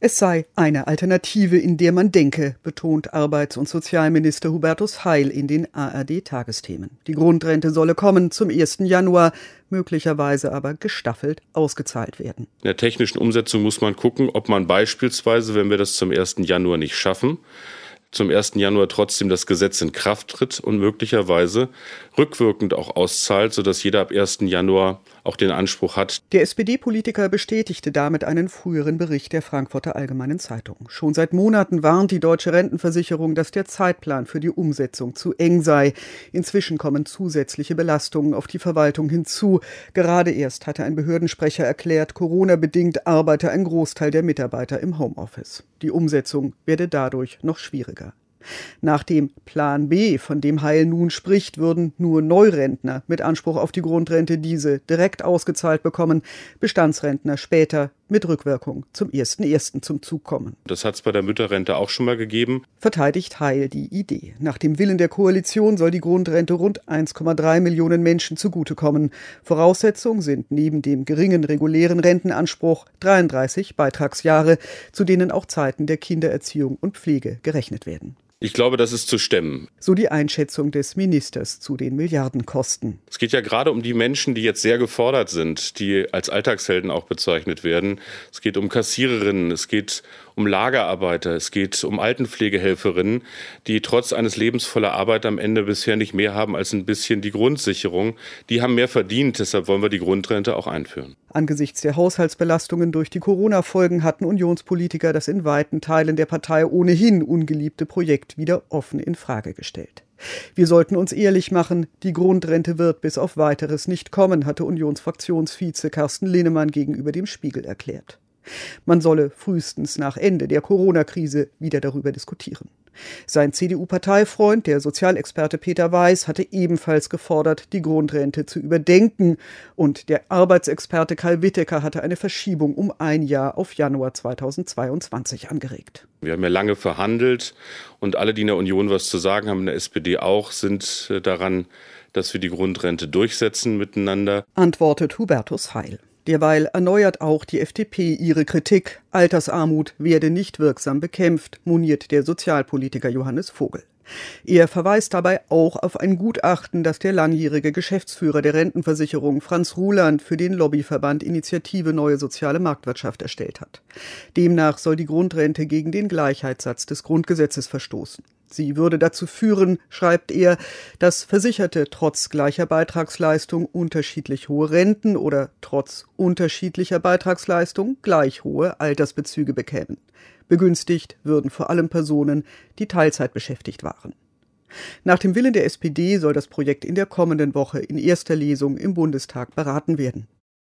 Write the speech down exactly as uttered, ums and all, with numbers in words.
Es sei eine Alternative, in der man denke, betont Arbeits- und Sozialminister Hubertus Heil in den A R D-Tagesthemen. Die Grundrente solle kommen zum ersten Januar, möglicherweise aber gestaffelt ausgezahlt werden. In der technischen Umsetzung muss man gucken, ob man beispielsweise, wenn wir das zum ersten Januar nicht schaffen, zum ersten Januar trotzdem das Gesetz in Kraft tritt und möglicherweise rückwirkend auch auszahlt, sodass jeder ab ersten Januar auch den Anspruch hat. Der S P D-Politiker bestätigte damit einen früheren Bericht der Frankfurter Allgemeinen Zeitung. Schon seit Monaten warnt die Deutsche Rentenversicherung, dass der Zeitplan für die Umsetzung zu eng sei. Inzwischen kommen zusätzliche Belastungen auf die Verwaltung hinzu. Gerade erst hatte ein Behördensprecher erklärt, Corona-bedingt arbeite ein Großteil der Mitarbeiter im Homeoffice. Die Umsetzung werde dadurch noch schwieriger. Nach dem Plan B, von dem Heil nun spricht, würden nur Neurentner mit Anspruch auf die Grundrente diese direkt ausgezahlt bekommen, Bestandsrentner später mit Rückwirkung zum ersten ersten zum Zug kommen. Das hat es bei der Mütterrente auch schon mal gegeben. Verteidigt Heil die Idee. Nach dem Willen der Koalition soll die Grundrente rund eins Komma drei Millionen Menschen zugutekommen. Voraussetzung sind neben dem geringen regulären Rentenanspruch dreiunddreißig Beitragsjahre, zu denen auch Zeiten der Kindererziehung und Pflege gerechnet werden. Ich glaube, das ist zu stemmen. So die Einschätzung des Ministers zu den Milliardenkosten. Es geht ja gerade um die Menschen, die jetzt sehr gefordert sind, die als Alltagshelden auch bezeichnet werden. Es geht um Kassiererinnen, es geht um Lagerarbeiter, es geht um Altenpflegehelferinnen, die trotz eines Lebens voller Arbeit am Ende bisher nicht mehr haben als ein bisschen die Grundsicherung. Die haben mehr verdient, deshalb wollen wir die Grundrente auch einführen. Angesichts der Haushaltsbelastungen durch die Corona-Folgen hatten Unionspolitiker das in weiten Teilen der Partei ohnehin ungeliebte Projekt wieder offen in Frage gestellt. Wir sollten uns ehrlich machen, die Grundrente wird bis auf Weiteres nicht kommen, hatte Unionsfraktionsvize Carsten Linnemann gegenüber dem Spiegel erklärt. Man solle frühestens nach Ende der Corona-Krise wieder darüber diskutieren. Sein C D U-Parteifreund, der Sozialexperte Peter Weiß, hatte ebenfalls gefordert, die Grundrente zu überdenken. Und der Arbeitsexperte Karl Wittecker hatte eine Verschiebung um ein Jahr auf Januar zweitausendzweiundzwanzig angeregt. Wir haben ja lange verhandelt und alle, die in der Union was zu sagen haben, in der S P D auch, sind daran, dass wir die Grundrente durchsetzen miteinander. Antwortet Hubertus Heil. Derweil erneuert auch die F D P ihre Kritik. Altersarmut werde nicht wirksam bekämpft, moniert der Sozialpolitiker Johannes Vogel. Er verweist dabei auch auf ein Gutachten, das der langjährige Geschäftsführer der Rentenversicherung Franz Ruhland für den Lobbyverband Initiative Neue Soziale Marktwirtschaft erstellt hat. Demnach soll die Grundrente gegen den Gleichheitssatz des Grundgesetzes verstoßen. Sie würde dazu führen, schreibt er, dass Versicherte trotz gleicher Beitragsleistung unterschiedlich hohe Renten oder trotz unterschiedlicher Beitragsleistung gleich hohe Altersbezüge bekämen. Begünstigt würden vor allem Personen, die Teilzeit beschäftigt waren. Nach dem Willen der S P D soll das Projekt in der kommenden Woche in erster Lesung im Bundestag beraten werden.